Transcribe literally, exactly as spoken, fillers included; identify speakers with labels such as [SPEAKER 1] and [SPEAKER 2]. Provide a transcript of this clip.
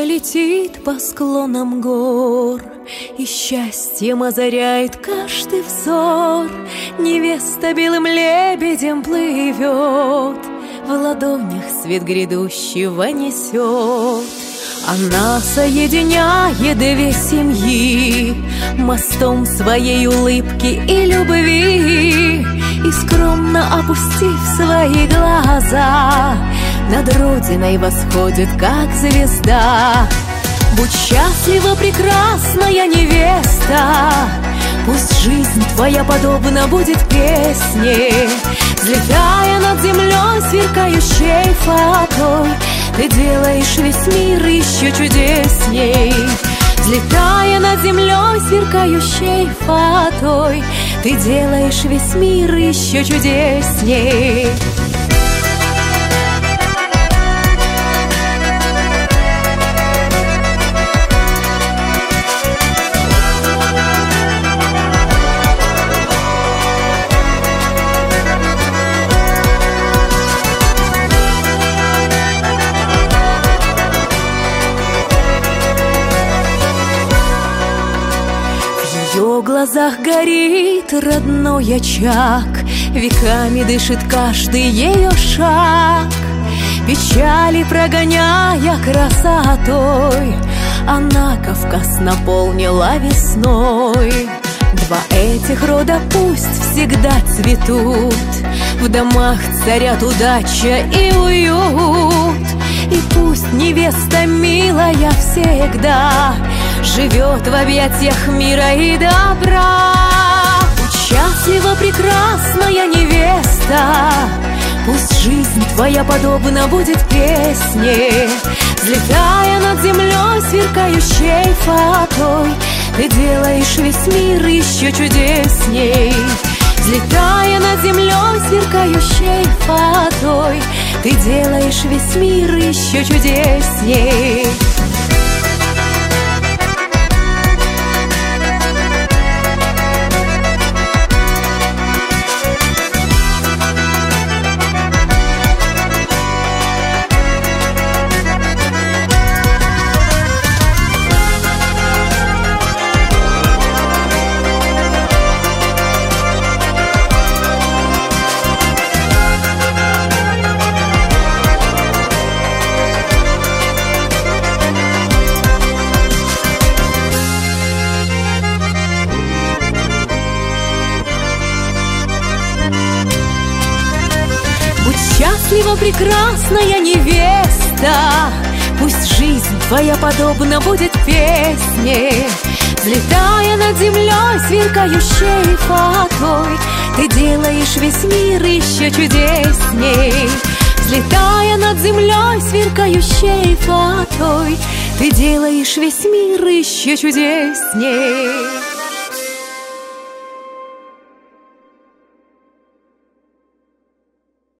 [SPEAKER 1] летит по склонам гор, и счастьем озаряет каждый взор. Невеста белым лебедем плывет, в ладонях свет грядущего несет. Она соединяет две семьи мостом своей улыбки и любви, и скромно опустив свои глаза, над родиной восходит, как звезда. Будь счастлива, прекрасная невеста, пусть жизнь твоя подобна будет песне. Взлетая над землей, сверкающей фатой, ты делаешь весь мир еще чудесней. Взлетая над землей, сверкающей фатой, ты делаешь весь мир еще чудесней. В ее глазах горит родной очаг, веками дышит каждый ее шаг. Печали прогоняя красотой, она Кавказ наполнила весной. Два этих рода пусть всегда цветут, в домах царят удача и уют. И пусть невеста милая всегда живет в объятиях мира и добра. Будь счастлива, прекрасная невеста, пусть жизнь твоя подобна будет песне. Взлетая над землей, сверкающей фатой, ты делаешь весь мир еще чудесней. Взлетая над землей, сверкающей фатой, ты делаешь весь мир еще чудесней. Счастлива, прекрасная невеста, пусть жизнь твоя подобна будет песне. Взлетая над землей, сверкающей фатой, ты делаешь весь мир еще чудесней. Взлетая над землей, сверкающей фатой, ты делаешь весь мир еще чудесней.